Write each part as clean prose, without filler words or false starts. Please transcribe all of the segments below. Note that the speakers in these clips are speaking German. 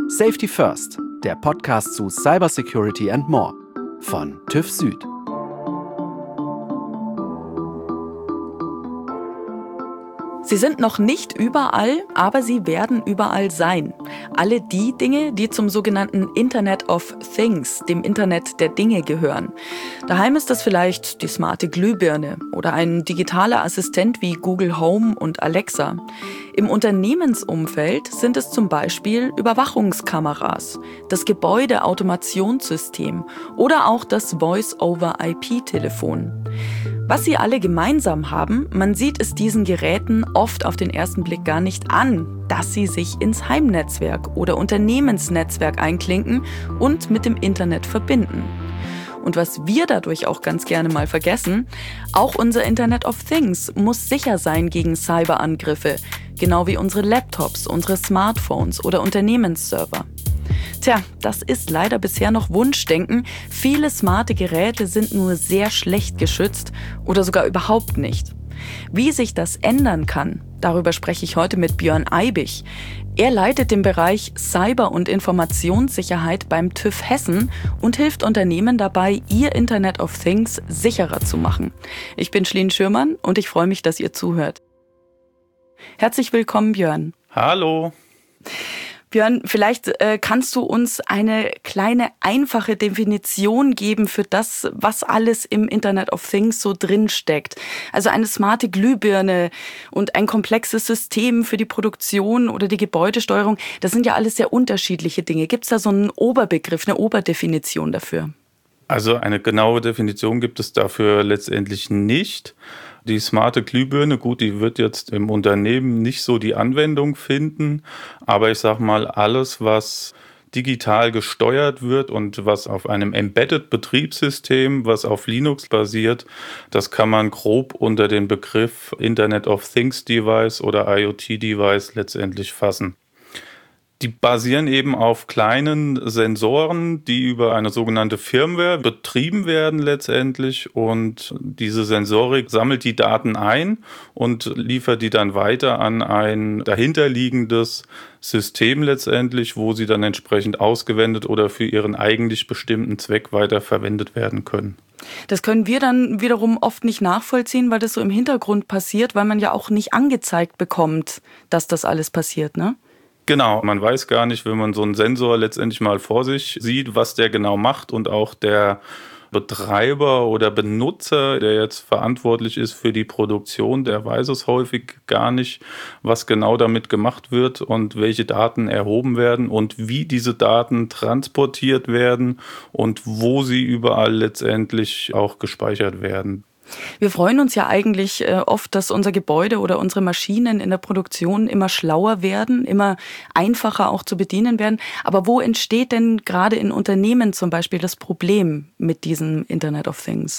Safety First, der Podcast zu Cybersecurity and More von TÜV Süd. Sie sind noch nicht überall, aber sie werden überall sein. Alle die Dinge, die zum sogenannten Internet of Things, dem Internet der Dinge gehören. Daheim ist das vielleicht die smarte Glühbirne oder ein digitaler Assistent wie Google Home und Alexa. Im Unternehmensumfeld sind es zum Beispiel Überwachungskameras, das Gebäudeautomationssystem oder auch das Voice-over-IP-Telefon. Was sie alle gemeinsam haben, man sieht es diesen Geräten oft auf den ersten Blick gar nicht an, dass sie sich ins Heimnetzwerk oder Unternehmensnetzwerk einklinken und mit dem Internet verbinden. Und was wir dadurch auch ganz gerne mal vergessen, auch unser Internet of Things muss sicher sein gegen Cyberangriffe, genau wie unsere Laptops, unsere Smartphones oder Unternehmensserver. Tja, das ist leider bisher noch Wunschdenken. Viele smarte Geräte sind nur sehr schlecht geschützt oder sogar überhaupt nicht. Wie sich das ändern kann, darüber spreche ich heute mit Björn Eibich. Er leitet den Bereich Cyber- und Informationssicherheit beim TÜV Hessen und hilft Unternehmen dabei, ihr Internet of Things sicherer zu machen. Ich bin Schleen Schürmann und ich freue mich, dass ihr zuhört. Herzlich willkommen, Björn. Hallo. Björn, vielleicht kannst du uns eine kleine, einfache Definition geben für das, was alles im Internet of Things so drinsteckt. Also eine smarte Glühbirne und ein komplexes System für die Produktion oder die Gebäudesteuerung. Das sind ja alles sehr unterschiedliche Dinge. Gibt es da so einen Oberbegriff, eine Oberdefinition dafür? Also eine genaue Definition gibt es dafür letztendlich nicht. Die smarte Glühbirne, gut, die wird jetzt im Unternehmen nicht so die Anwendung finden, aber ich sag mal, alles, was digital gesteuert wird und was auf einem Embedded-Betriebssystem, was auf Linux basiert, das kann man grob unter den Begriff Internet of Things Device oder IoT-Device letztendlich fassen. Die basieren eben auf kleinen Sensoren, die über eine sogenannte Firmware betrieben werden letztendlich. Und diese Sensorik sammelt die Daten ein und liefert die dann weiter an ein dahinterliegendes System letztendlich, wo sie dann entsprechend ausgewendet oder für ihren eigentlich bestimmten Zweck weiter verwendet werden können. Das können wir dann wiederum oft nicht nachvollziehen, weil das so im Hintergrund passiert, weil man ja auch nicht angezeigt bekommt, dass das alles passiert, ne? Genau, man weiß gar nicht, wenn man so einen Sensor letztendlich mal vor sich sieht, was der genau macht, und auch der Betreiber oder Benutzer, der jetzt verantwortlich ist für die Produktion, der weiß es häufig gar nicht, was genau damit gemacht wird und welche Daten erhoben werden und wie diese Daten transportiert werden und wo sie überall letztendlich auch gespeichert werden. Wir freuen uns ja eigentlich oft, dass unser Gebäude oder unsere Maschinen in der Produktion immer schlauer werden, immer einfacher auch zu bedienen werden. Aber wo entsteht denn gerade in Unternehmen zum Beispiel das Problem mit diesem Internet of Things?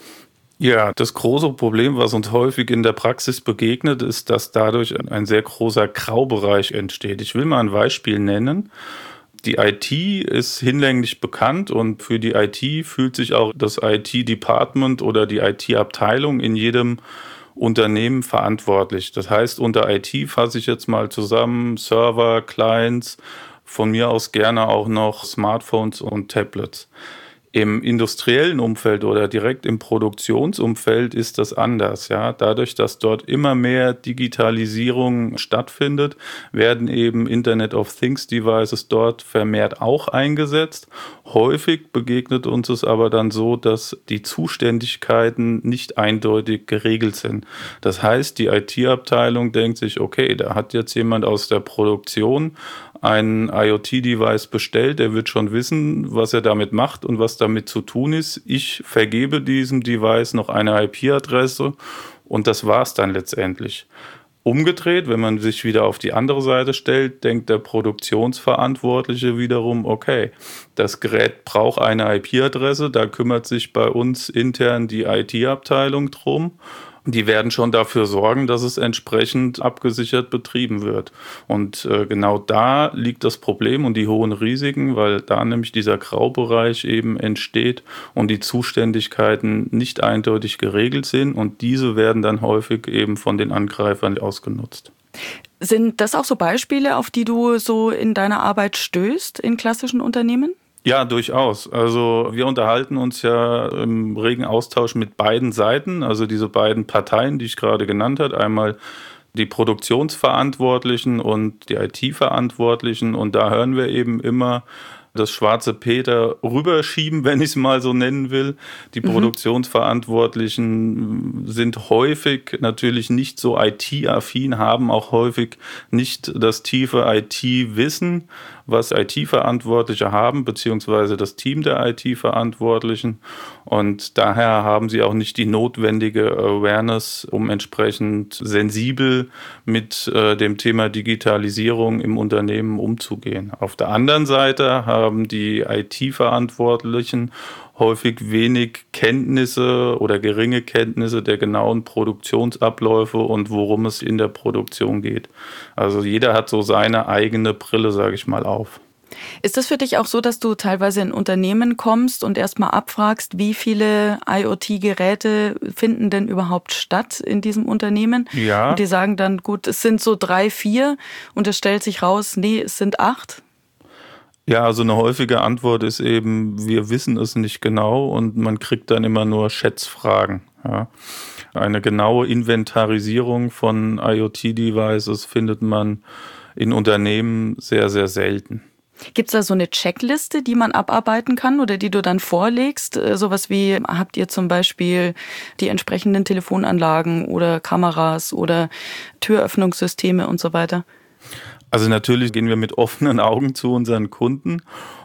Ja, das große Problem, was uns häufig in der Praxis begegnet, ist, dass dadurch ein sehr großer Graubereich entsteht. Ich will mal ein Beispiel nennen. Die IT ist hinlänglich bekannt und für die IT fühlt sich auch das IT-Department oder die IT-Abteilung in jedem Unternehmen verantwortlich. Das heißt, unter IT fasse ich jetzt mal zusammen Server, Clients, von mir aus gerne auch noch Smartphones und Tablets. Im industriellen Umfeld oder direkt im Produktionsumfeld ist das anders. Ja? Dadurch, dass dort immer mehr Digitalisierung stattfindet, werden eben Internet of Things Devices dort vermehrt auch eingesetzt. Häufig begegnet uns es aber dann so, dass die Zuständigkeiten nicht eindeutig geregelt sind. Das heißt, die IT-Abteilung denkt sich, okay, da hat jetzt jemand aus der Produktion ein IoT-Device bestellt, der wird schon wissen, was er damit macht und was damit zu tun ist. Ich vergebe diesem Device noch eine IP-Adresse und das war's dann letztendlich. Umgedreht, wenn man sich wieder auf die andere Seite stellt, denkt der Produktionsverantwortliche wiederum, okay, das Gerät braucht eine IP-Adresse, da kümmert sich bei uns intern die IT-Abteilung drum. Die werden schon dafür sorgen, dass es entsprechend abgesichert betrieben wird. Und genau da liegt das Problem und die hohen Risiken, weil da nämlich dieser Graubereich eben entsteht und die Zuständigkeiten nicht eindeutig geregelt sind und diese werden dann häufig eben von den Angreifern ausgenutzt. Sind das auch so Beispiele, auf die du so in deiner Arbeit stößt in klassischen Unternehmen? Ja, durchaus. Also wir unterhalten uns ja im regen Austausch mit beiden Seiten, also diese beiden Parteien, die ich gerade genannt habe. Einmal die Produktionsverantwortlichen und die IT-Verantwortlichen. Und da hören wir eben immer das schwarze Peter rüberschieben, wenn ich es mal so nennen will. Die Produktionsverantwortlichen sind häufig natürlich nicht so IT-affin, haben auch häufig nicht das tiefe IT-Wissen, was IT-Verantwortliche haben, beziehungsweise das Team der IT-Verantwortlichen. Und daher haben sie auch nicht die notwendige Awareness, um entsprechend sensibel mit dem Thema Digitalisierung im Unternehmen umzugehen. Auf der anderen Seite haben die IT-Verantwortlichen häufig wenig Kenntnisse oder geringe Kenntnisse der genauen Produktionsabläufe und worum es in der Produktion geht. Also jeder hat so seine eigene Brille, sage ich mal, auf. Ist das für dich auch so, dass du teilweise in Unternehmen kommst und erstmal abfragst, wie viele IoT-Geräte finden denn überhaupt statt in diesem Unternehmen? Ja. Und die sagen dann, gut, es sind so 3, 4 und es stellt sich raus, nee, es sind 8? Ja, also eine häufige Antwort ist eben, wir wissen es nicht genau und man kriegt dann immer nur Schätzfragen. Ja. Eine genaue Inventarisierung von IoT-Devices findet man in Unternehmen sehr, sehr selten. Gibt es da so eine Checkliste, die man abarbeiten kann oder die du dann vorlegst? Sowas wie, habt ihr zum Beispiel die entsprechenden Telefonanlagen oder Kameras oder Türöffnungssysteme und so weiter? Also natürlich gehen wir mit offenen Augen zu unseren Kunden.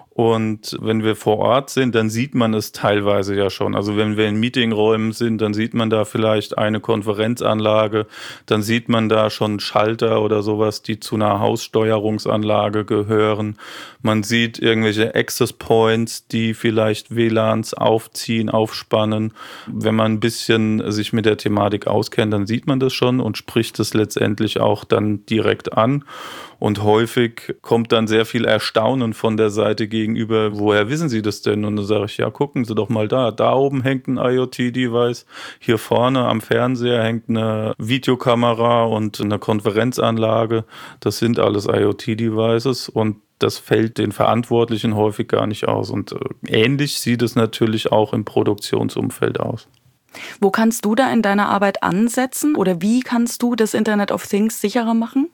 Und wenn wir vor Ort sind, dann sieht man es teilweise ja schon. Also wenn wir in Meetingräumen sind, dann sieht man da vielleicht eine Konferenzanlage, dann sieht man da schon Schalter oder sowas, die zu einer Haussteuerungsanlage gehören. Man sieht irgendwelche Access Points, die vielleicht WLANs aufziehen, aufspannen. Wenn man ein bisschen sich mit der Thematik auskennt, dann sieht man das schon und spricht es letztendlich auch dann direkt an. Und häufig kommt dann sehr viel Erstaunen von der Seite gegenüber, woher wissen Sie das denn? Und dann sage ich, ja, gucken Sie doch mal da oben hängt ein IoT-Device, hier vorne am Fernseher hängt eine Videokamera und eine Konferenzanlage. Das sind alles IoT-Devices und das fällt den Verantwortlichen häufig gar nicht aus. Und ähnlich sieht es natürlich auch im Produktionsumfeld aus. Wo kannst du da in deiner Arbeit ansetzen oder wie kannst du das Internet of Things sicherer machen?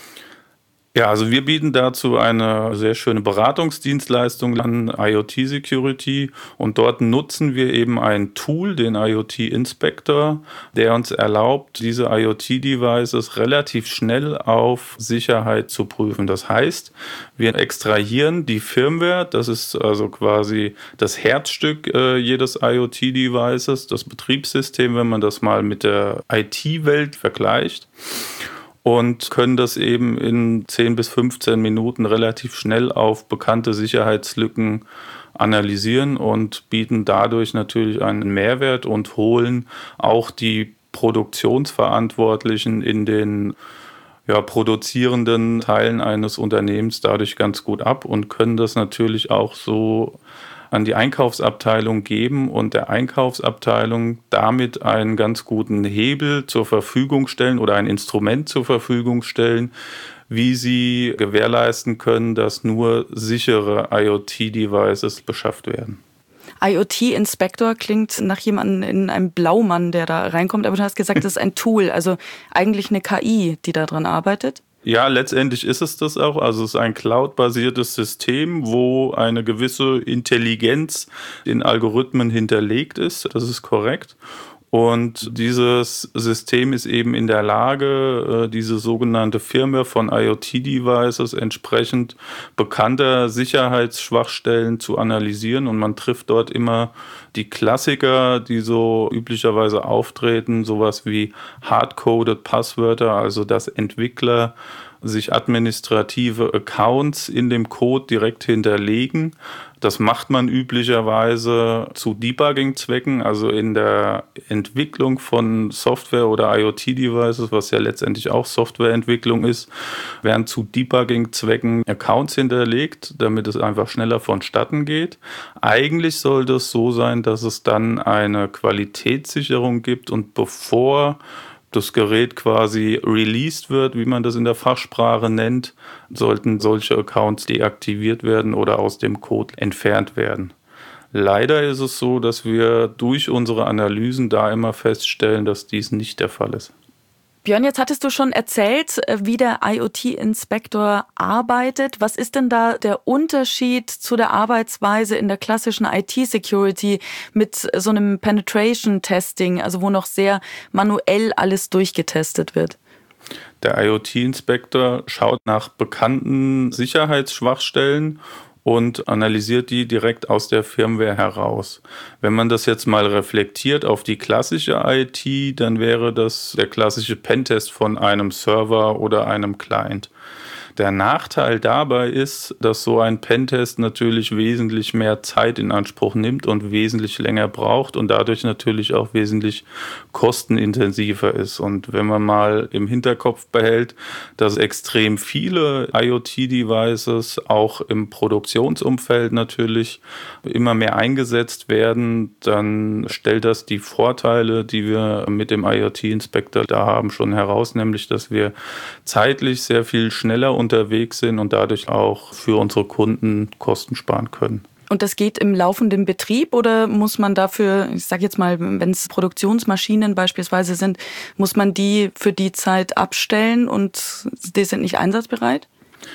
Ja, also wir bieten dazu eine sehr schöne Beratungsdienstleistung an, IoT Security, und dort nutzen wir eben ein Tool, den IoT Inspector, der uns erlaubt, diese IoT-Devices relativ schnell auf Sicherheit zu prüfen. Das heißt, wir extrahieren die Firmware, das ist also quasi das Herzstück jedes IoT-Devices, das Betriebssystem, wenn man das mal mit der IT-Welt vergleicht. Und können das eben in 10 bis 15 Minuten relativ schnell auf bekannte Sicherheitslücken analysieren und bieten dadurch natürlich einen Mehrwert und holen auch die Produktionsverantwortlichen in den produzierenden Teilen eines Unternehmens dadurch ganz gut ab und können das natürlich auch so an die Einkaufsabteilung geben und der Einkaufsabteilung damit einen ganz guten Hebel zur Verfügung stellen oder ein Instrument zur Verfügung stellen, wie sie gewährleisten können, dass nur sichere IoT-Devices beschafft werden. IoT-Inspector klingt nach jemandem in einem Blaumann, der da reinkommt, aber du hast gesagt, das ist ein Tool, also eigentlich eine KI, die da dran arbeitet? Ja, letztendlich ist es das auch. Also es ist ein cloud-basiertes System, wo eine gewisse Intelligenz in Algorithmen hinterlegt ist. Das ist korrekt. Und dieses System ist eben in der Lage, diese sogenannte Firmware von IoT-Devices entsprechend bekannter Sicherheitsschwachstellen zu analysieren. Und man trifft dort immer die Klassiker, die so üblicherweise auftreten, sowas wie hard-coded Passwörter, also dass Entwickler sich administrative Accounts in dem Code direkt hinterlegen. Das macht man üblicherweise zu Debugging-Zwecken, also in der Entwicklung von Software oder IoT-Devices, was ja letztendlich auch Softwareentwicklung ist, werden zu Debugging-Zwecken Accounts hinterlegt, damit es einfach schneller vonstatten geht. Eigentlich sollte es so sein, dass es dann eine Qualitätssicherung gibt und bevor das Gerät quasi released wird, wie man das in der Fachsprache nennt, sollten solche Accounts deaktiviert werden oder aus dem Code entfernt werden. Leider ist es so, dass wir durch unsere Analysen da immer feststellen, dass dies nicht der Fall ist. Björn, jetzt hattest du schon erzählt, wie der IoT-Inspektor arbeitet. Was ist denn da der Unterschied zu der Arbeitsweise in der klassischen IT-Security mit so einem Penetration-Testing, also wo noch sehr manuell alles durchgetestet wird? Der IoT-Inspektor schaut nach bekannten Sicherheitsschwachstellen und analysiert die direkt aus der Firmware heraus. Wenn man das jetzt mal reflektiert auf die klassische IT, dann wäre das der klassische Pentest von einem Server oder einem Client. Der Nachteil dabei ist, dass so ein Pentest natürlich wesentlich mehr Zeit in Anspruch nimmt und wesentlich länger braucht und dadurch natürlich auch wesentlich kostenintensiver ist. Und wenn man mal im Hinterkopf behält, dass extrem viele IoT-Devices auch im Produktionsumfeld natürlich immer mehr eingesetzt werden, dann stellt das die Vorteile, die wir mit dem IoT-Inspektor da haben, schon heraus, nämlich dass wir zeitlich sehr viel schneller unterwegs sind und dadurch auch für unsere Kunden Kosten sparen können. Und das geht im laufenden Betrieb oder muss man dafür, ich sage jetzt mal, wenn es Produktionsmaschinen beispielsweise sind, muss man die für die Zeit abstellen und die sind nicht einsatzbereit?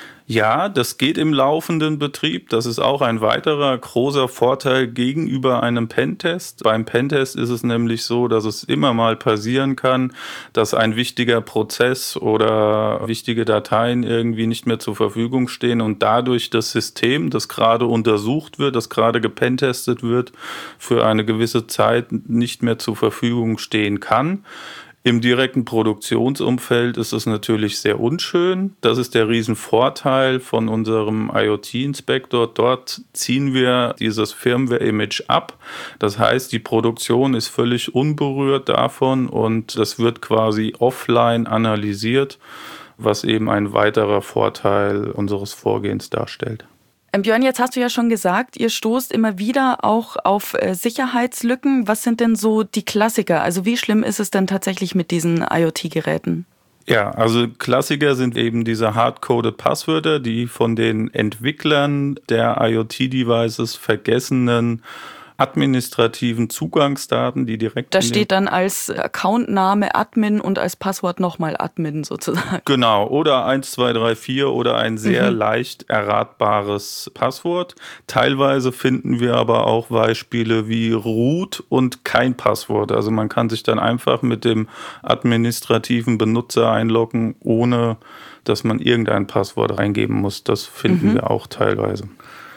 Ja, das geht im laufenden Betrieb. Das ist auch ein weiterer großer Vorteil gegenüber einem Pentest. Beim Pentest ist es nämlich so, dass es immer mal passieren kann, dass ein wichtiger Prozess oder wichtige Dateien irgendwie nicht mehr zur Verfügung stehen und dadurch das System, das gerade untersucht wird, das gerade gepentestet wird, für eine gewisse Zeit nicht mehr zur Verfügung stehen kann. Im direkten Produktionsumfeld ist es natürlich sehr unschön. Das ist der Riesenvorteil von unserem IoT-Inspektor. Dort ziehen wir dieses Firmware-Image ab. Das heißt, die Produktion ist völlig unberührt davon und das wird quasi offline analysiert, was eben ein weiterer Vorteil unseres Vorgehens darstellt. Björn, jetzt hast du ja schon gesagt, ihr stoßt immer wieder auch auf Sicherheitslücken. Was sind denn so die Klassiker? Also wie schlimm ist es denn tatsächlich mit diesen IoT-Geräten? Ja, also Klassiker sind eben diese hard-coded Passwörter, die von den Entwicklern der IoT-Devices vergessenen administrativen Zugangsdaten, die direkt... Da steht dann als Accountname Admin und als Passwort nochmal Admin sozusagen. Genau, oder 1234 oder ein sehr leicht erratbares Passwort. Teilweise finden wir aber auch Beispiele wie Root und kein Passwort. Also man kann sich dann einfach mit dem administrativen Benutzer einloggen, ohne dass man irgendein Passwort reingeben muss. Das finden wir auch teilweise.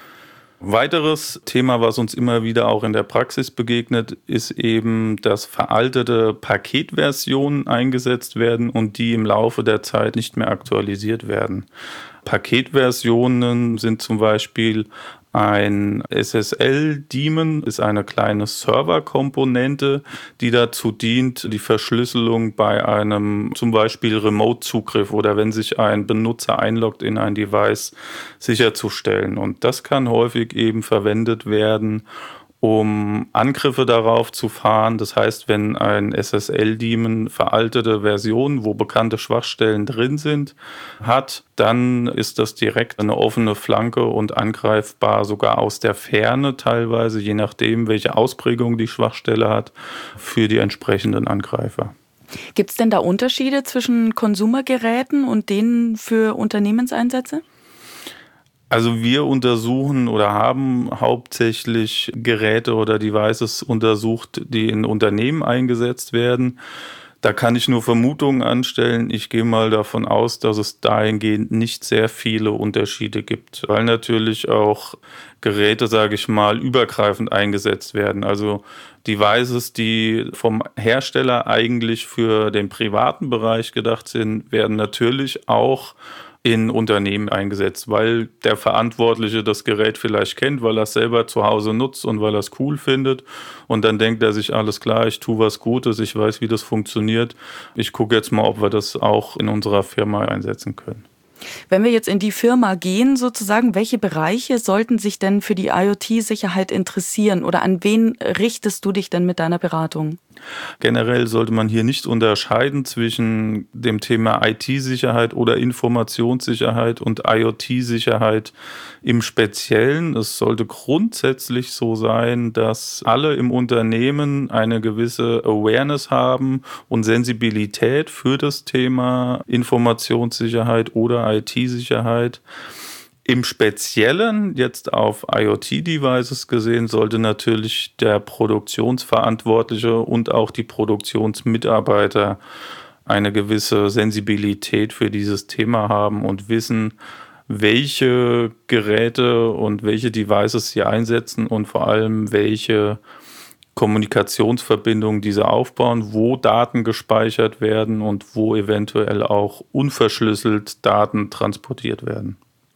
Weiteres Thema, was uns immer wieder auch in der Praxis begegnet, ist eben, dass veraltete Paketversionen eingesetzt werden und die im Laufe der Zeit nicht mehr aktualisiert werden. Paketversionen sind zum Beispiel ein SSL-Daemon, ist eine kleine Serverkomponente, die dazu dient, die Verschlüsselung bei einem zum Beispiel Remote-Zugriff oder wenn sich ein Benutzer einloggt in ein Device sicherzustellen. Und das kann häufig eben verwendet werden, um Angriffe darauf zu fahren. Das heißt, wenn ein SSL-Daemon veraltete Versionen, wo bekannte Schwachstellen drin sind, hat, dann ist das direkt eine offene Flanke und angreifbar, sogar aus der Ferne teilweise, je nachdem, welche Ausprägung die Schwachstelle hat, für die entsprechenden Angreifer. Gibt es denn da Unterschiede zwischen Konsumergeräten und denen für Unternehmenseinsätze? Also wir untersuchen oder haben hauptsächlich Geräte oder Devices untersucht, die in Unternehmen eingesetzt werden. Da kann ich nur Vermutungen anstellen. Ich gehe mal davon aus, dass es dahingehend nicht sehr viele Unterschiede gibt, weil natürlich auch Geräte, sage ich mal, übergreifend eingesetzt werden. Also Devices, die vom Hersteller eigentlich für den privaten Bereich gedacht sind, werden natürlich auch in Unternehmen eingesetzt, weil der Verantwortliche das Gerät vielleicht kennt, weil er es selber zu Hause nutzt und weil er es cool findet. Und dann denkt er sich, alles klar, ich tue was Gutes, ich weiß, wie das funktioniert. Ich gucke jetzt mal, ob wir das auch in unserer Firma einsetzen können. Wenn wir jetzt in die Firma gehen, sozusagen, welche Bereiche sollten sich denn für die IoT-Sicherheit interessieren oder an wen richtest du dich denn mit deiner Beratung? Generell sollte man hier nicht unterscheiden zwischen dem Thema IT-Sicherheit oder Informationssicherheit und IoT-Sicherheit im Speziellen. Es sollte grundsätzlich so sein, dass alle im Unternehmen eine gewisse Awareness haben und Sensibilität für das Thema Informationssicherheit oder IT-Sicherheit. Im Speziellen, jetzt auf IoT-Devices gesehen, sollte natürlich der Produktionsverantwortliche und auch die Produktionsmitarbeiter eine gewisse Sensibilität für dieses Thema haben und wissen, welche Geräte und welche Devices sie einsetzen und vor allem welche Kommunikationsverbindungen diese aufbauen, wo Daten gespeichert werden und wo eventuell auch unverschlüsselt Daten transportiert werden.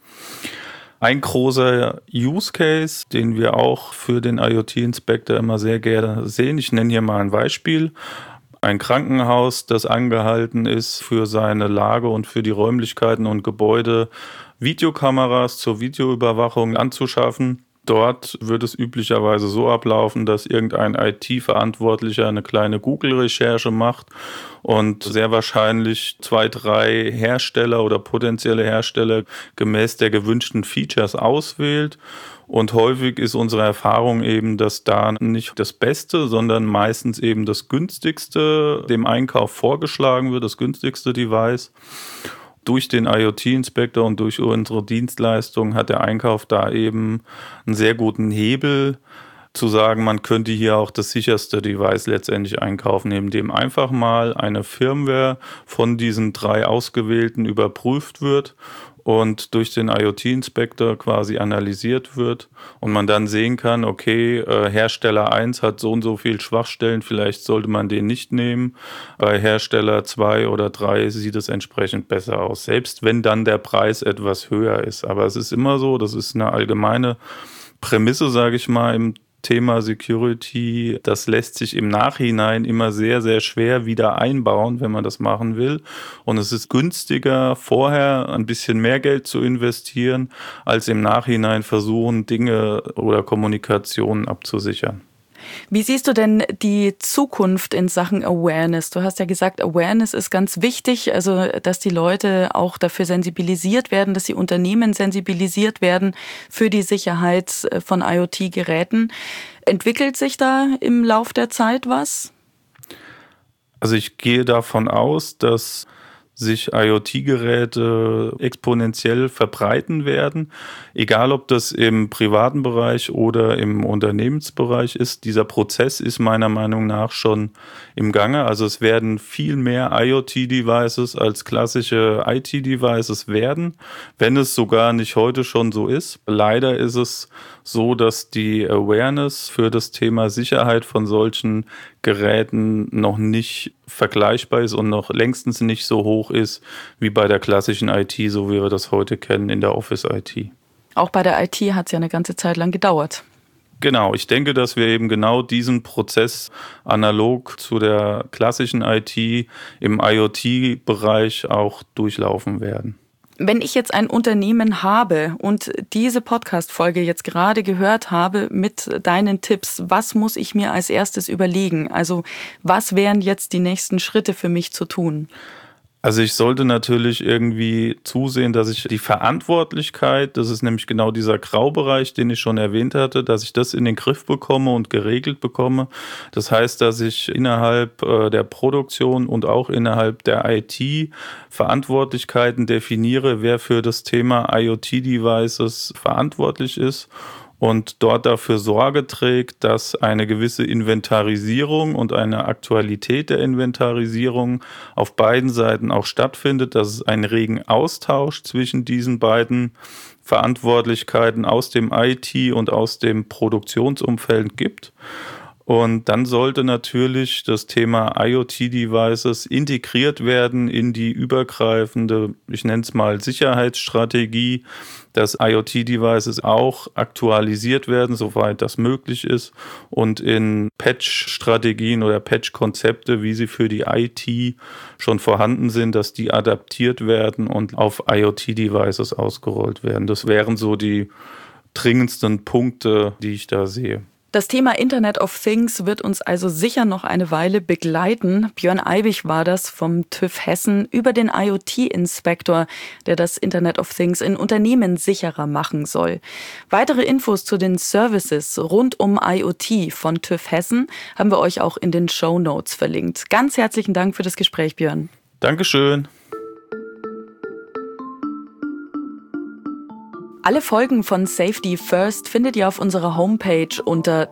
Ein großer Use Case, den wir auch für den IoT-Inspector immer sehr gerne sehen, ich nenne hier mal ein Beispiel. Ein Krankenhaus, das angehalten ist, für seine Lage und für die Räumlichkeiten und Gebäude Videokameras zur Videoüberwachung anzuschaffen. Dort wird es üblicherweise so ablaufen, dass irgendein IT-Verantwortlicher eine kleine Google-Recherche macht und sehr wahrscheinlich 2, 3 Hersteller oder potenzielle Hersteller gemäß der gewünschten Features auswählt. Und häufig ist unsere Erfahrung eben, dass da nicht das Beste, sondern meistens eben das günstigste dem Einkauf vorgeschlagen wird, das günstigste Device. Durch den IoT-Inspector und durch unsere Dienstleistung hat der Einkauf da eben einen sehr guten Hebel, zu sagen, man könnte hier auch das sicherste Device letztendlich einkaufen, indem einfach mal eine Firmware von diesen 3 ausgewählten überprüft wird und durch den IoT-Inspector quasi analysiert wird und man dann sehen kann, okay, Hersteller 1 hat so und so viel Schwachstellen, vielleicht sollte man den nicht nehmen. Bei Hersteller 2 oder 3 sieht es entsprechend besser aus, selbst wenn dann der Preis etwas höher ist. Aber es ist immer so, das ist eine allgemeine Prämisse, sage ich mal, im Thema Security, das lässt sich im Nachhinein immer sehr, sehr schwer wieder einbauen, wenn man das machen will. Und es ist günstiger, vorher ein bisschen mehr Geld zu investieren, als im Nachhinein versuchen, Dinge oder Kommunikationen abzusichern. Wie siehst du denn die Zukunft in Sachen Awareness? Du hast ja gesagt, Awareness ist ganz wichtig, also dass die Leute auch dafür sensibilisiert werden, dass die Unternehmen sensibilisiert werden für die Sicherheit von IoT-Geräten. Entwickelt sich da im Lauf der Zeit was? Also ich gehe davon aus, dass sich IoT-Geräte exponentiell verbreiten werden. Egal, ob das im privaten Bereich oder im Unternehmensbereich ist, dieser Prozess ist meiner Meinung nach schon im Gange. Also es werden viel mehr IoT-Devices als klassische IT-Devices werden, wenn es sogar nicht heute schon so ist. Leider ist es so, dass die Awareness für das Thema Sicherheit von solchen Geräten noch nicht vergleichbar ist und noch längstens nicht so hoch ist wie bei der klassischen IT, so wie wir das heute kennen in der Office-IT. Auch bei der IT hat es ja eine ganze Zeit lang gedauert. Genau, ich denke, dass wir eben genau diesen Prozess analog zu der klassischen IT im IoT-Bereich auch durchlaufen werden. Wenn ich jetzt ein Unternehmen habe und diese Podcast-Folge jetzt gerade gehört habe mit deinen Tipps, was muss ich mir als erstes überlegen? Also was wären jetzt die nächsten Schritte für mich zu tun? Also ich sollte natürlich irgendwie zusehen, dass ich die Verantwortlichkeit, das ist nämlich genau dieser Graubereich, den ich schon erwähnt hatte, dass ich das in den Griff bekomme und geregelt bekomme. Das heißt, dass ich innerhalb der Produktion und auch innerhalb der IT Verantwortlichkeiten definiere, wer für das Thema IoT-Devices verantwortlich ist. Und dort dafür Sorge trägt, dass eine gewisse Inventarisierung und eine Aktualität der Inventarisierung auf beiden Seiten auch stattfindet, dass es einen regen Austausch zwischen diesen beiden Verantwortlichkeiten aus dem IT und aus dem Produktionsumfeld gibt. Und dann sollte natürlich das Thema IoT-Devices integriert werden in die übergreifende, ich nenne es mal Sicherheitsstrategie, dass IoT-Devices auch aktualisiert werden, soweit das möglich ist, und in Patch-Strategien oder Patch-Konzepte, wie sie für die IT schon vorhanden sind, dass die adaptiert werden und auf IoT-Devices ausgerollt werden. Das wären so die dringendsten Punkte, die ich da sehe. Das Thema Internet of Things wird uns also sicher noch eine Weile begleiten. Björn Eibig war das vom TÜV Hessen über den IoT-Inspektor, der das Internet of Things in Unternehmen sicherer machen soll. Weitere Infos zu den Services rund um IoT von TÜV Hessen haben wir euch auch in den Shownotes verlinkt. Ganz herzlichen Dank für das Gespräch, Björn. Dankeschön. Alle Folgen von Safety First findet ihr auf unserer Homepage unter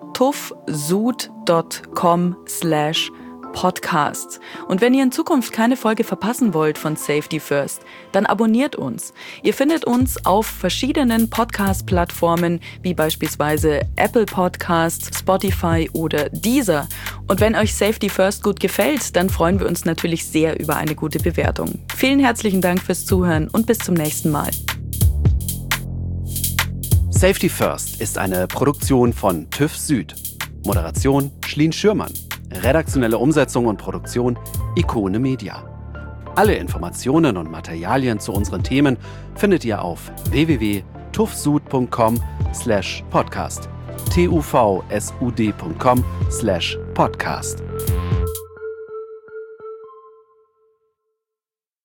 tuvsud.com/podcast. Und wenn ihr in Zukunft keine Folge verpassen wollt von Safety First, dann abonniert uns. Ihr findet uns auf verschiedenen Podcast-Plattformen, wie beispielsweise Apple Podcasts, Spotify oder Deezer. Und wenn euch Safety First gut gefällt, dann freuen wir uns natürlich sehr über eine gute Bewertung. Vielen herzlichen Dank fürs Zuhören und bis zum nächsten Mal. Safety First ist eine Produktion von TÜV Süd. Moderation Schleen Schürmann. Redaktionelle Umsetzung und Produktion Ikone Media. Alle Informationen und Materialien zu unseren Themen findet ihr auf www.tuvsud.com/podcast. tuvsud.com/podcast.